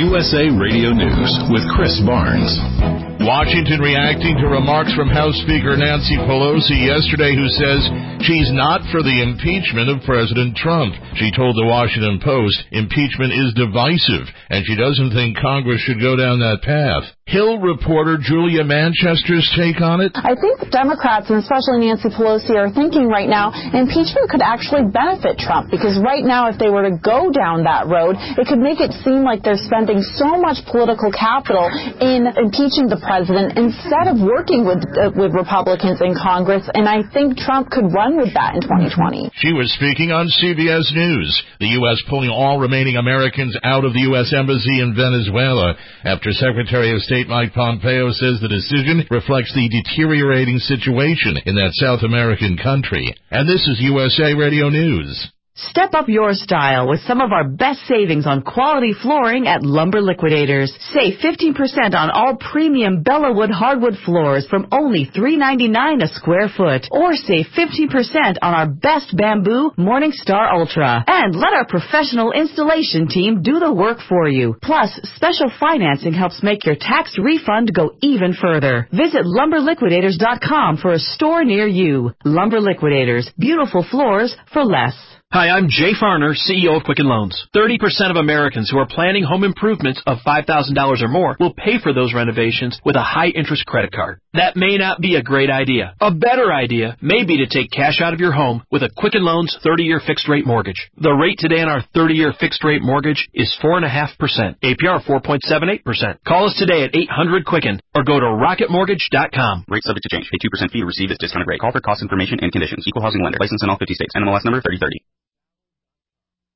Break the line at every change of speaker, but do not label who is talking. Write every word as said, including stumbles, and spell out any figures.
U S A Radio News with Chris Barnes.
Washington reacting to remarks from House Speaker Nancy Pelosi yesterday, who says she's not for the impeachment of President Trump. She told the Washington Post impeachment is divisive, and she doesn't think Congress should go down that path. Hill reporter Julia Manchester's take on it.
I think Democrats, and especially Nancy Pelosi, are thinking right now impeachment could actually benefit Trump, because right now if they were to go down that road, it could make it seem like they're spending so much political capital in impeaching the president instead of working with uh, with Republicans in Congress, and I think Trump could run with that in twenty twenty.
She was speaking on C B S News. The U S pulling all remaining Americans out of the U S Embassy in Venezuela after Secretary of State Mike Pompeo says the decision reflects the deteriorating situation in that South American country. And this is U S A Radio News.
Step up your style with some of our best savings on quality flooring at Lumber Liquidators. Save fifteen percent on all premium Bellawood hardwood floors from only three ninety-nine a square foot. Or save fifteen percent on our best bamboo Morningstar Ultra. And let our professional installation team do the work for you. Plus, special financing helps make your tax refund go even further. Visit lumber liquidators dot com for a store near you. Lumber Liquidators. Beautiful floors for less.
Hi, I'm Jay Farner, C E O of Quicken Loans. thirty percent of Americans who are planning home improvements of five thousand dollars or more will pay for those renovations with a high-interest credit card. That may not be a great idea. A better idea may be to take cash out of your home with a Quicken Loans thirty-year fixed-rate mortgage. The rate today on our thirty-year fixed-rate mortgage is four point five percent. A P R four point seven eight percent. Call us today at eight hundred Quicken or go to rocket mortgage dot com.
Rate subject to change. Pay two percent fee to receive this discounted rate. Call for cost information and conditions. Equal housing lender. License in all fifty states. N M L S number thirty thirty.